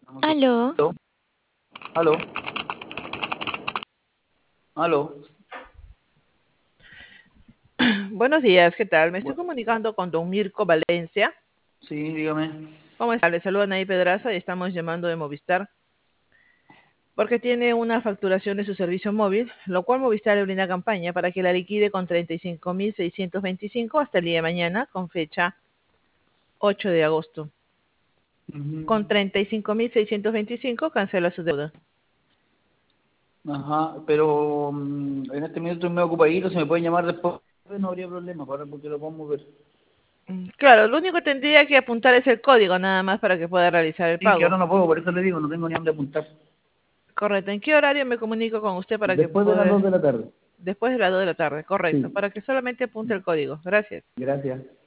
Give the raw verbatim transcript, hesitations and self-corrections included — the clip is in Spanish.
Aló, Aló, aló, aló. Buenos días, ¿qué tal? Me estoy Bu- comunicando con don Mirko Valencia. sí, dígame. ¿Cómo está? Le saluda Nay Pedraza y estamos llamando de Movistar porque tiene una facturación de su servicio móvil, lo cual Movistar le brinda campaña para que la liquide con treinta y cinco mil seiscientos veinticinco hasta el día de mañana, con fecha ocho de agosto. Con Ujú. treinta y cinco mil seiscientos veinticinco cancela su deuda. Ajá, pero mm, en este minuto estoy medio ocupadito, si me pueden llamar después, no habría problema, para porque lo podemos ver. Mm, Claro, lo único que tendría que apuntar es el código nada más para que pueda realizar el Sí, que ahora pago. no puedo, por eso le digo, no tengo ni dónde apuntar. Correcto. ¿En qué horario me comunico con usted para que Después de las pueda... dos de la tarde. Después de las dos de la tarde, correcto, Sí, para que solamente apunte el código. Gracias. gracias.